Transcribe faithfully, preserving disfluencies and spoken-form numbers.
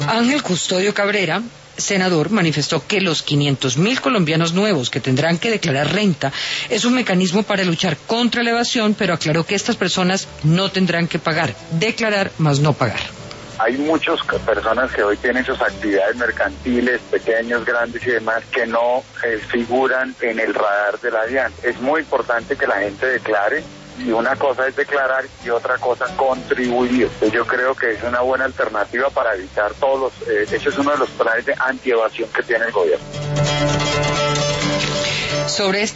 Ángel Custodio Cabrera, senador, manifestó que los quinientos mil colombianos nuevos que tendrán que declarar renta es un mecanismo para luchar contra la evasión, pero aclaró que estas personas no tendrán que pagar, declarar más no pagar. Hay muchas personas que hoy tienen sus actividades mercantiles, pequeños, grandes y demás, que no eh, figuran en el radar de la DIAN. Es muy importante que la gente declare, y una cosa es declarar y otra cosa contribuir. Yo creo que es una buena alternativa para evitar todos los... Eh, ese es uno de los planes de antievasión que tiene el gobierno. Sobre esto